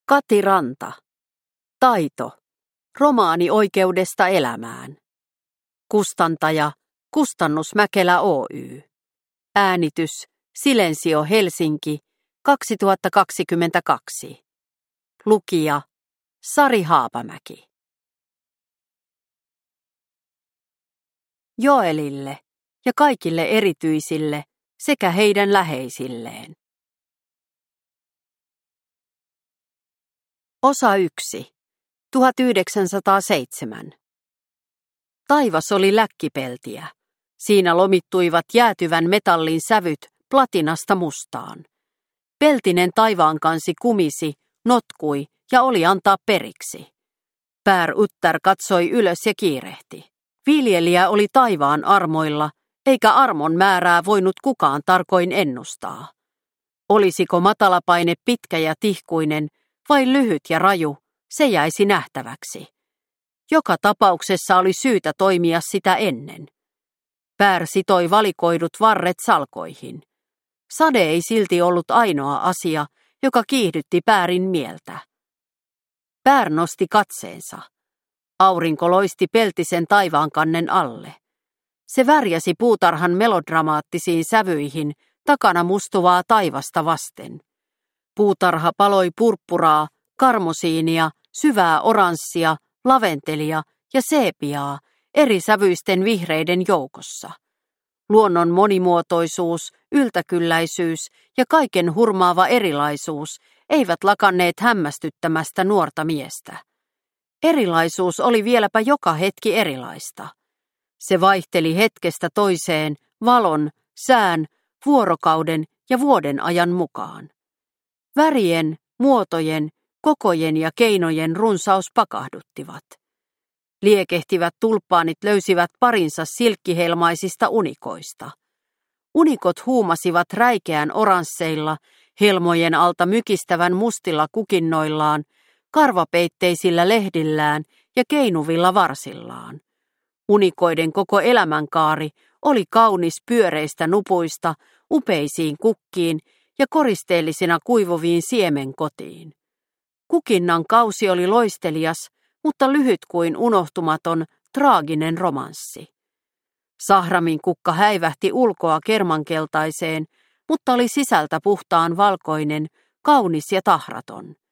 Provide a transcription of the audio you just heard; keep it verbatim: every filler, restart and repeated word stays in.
Kati Ranta. Taito. Romaani oikeudesta elämään. Kustantaja Kustannus Mäkelä Oy. Äänitys Silensio Helsinki kaksituhattakaksikymmentäkaksi. Lukija Sari Haapamäki. Joelille ja kaikille erityisille sekä heidän läheisilleen. Osa yksi. tuhatyhdeksänsataaseitsemän. Taivas oli läkkipeltiä. Siinä lomittuivat jäätyvän metallin sävyt platinasta mustaan. Peltinen taivaankansi kumisi, notkui ja oli antaa periksi. Pär Uttar katsoi ylös ja kiirehti. Viljelijä oli taivaan armoilla, eikä armon määrää voinut kukaan tarkoin ennustaa. Olisiko matalapaine pitkä ja tihkuinen vai lyhyt ja raju, se jäisi nähtäväksi. Joka tapauksessa oli syytä toimia sitä ennen. Pär sitoi valikoidut varret salkoihin. Sade ei silti ollut ainoa asia, joka kiihdytti Pärin mieltä. Pär nosti katseensa. Aurinko loisti peltisen taivaankannen alle. Se värjäsi puutarhan melodramaattisiin sävyihin takana mustuvaa taivasta vasten. Puutarha paloi purppuraa, karmosiinia, syvää oranssia, laventelia ja seepiaa eri sävyisten vihreiden joukossa. Luonnon monimuotoisuus, yltäkylläisyys ja kaiken hurmaava erilaisuus eivät lakanneet hämmästyttämästä nuorta miestä. Erilaisuus oli vieläpä joka hetki erilaista. Se vaihteli hetkestä toiseen valon, sään, vuorokauden ja vuoden ajan mukaan. Värien, muotojen, kokojen ja keinojen runsaus pakahduttivat. Liekehtivät tulppaanit löysivät parinsa silkkihelmaisista unikoista. Unikot huumasivat räikeän oransseilla, helmojen alta mykistävän mustilla kukinnoillaan, karvapeitteisillä lehdillään ja keinuvilla varsillaan. Unikoiden koko elämänkaari oli kaunis pyöreistä nupuista upeisiin kukkiin ja koristeellisina kuivuviin siemenkotiin. Kukinnan kausi oli loistelias, mutta lyhyt kuin unohtumaton, traaginen romanssi. Sahramin kukka häivähti ulkoa kermankeltaiseen, mutta oli sisältä puhtaan valkoinen, kaunis ja tahraton.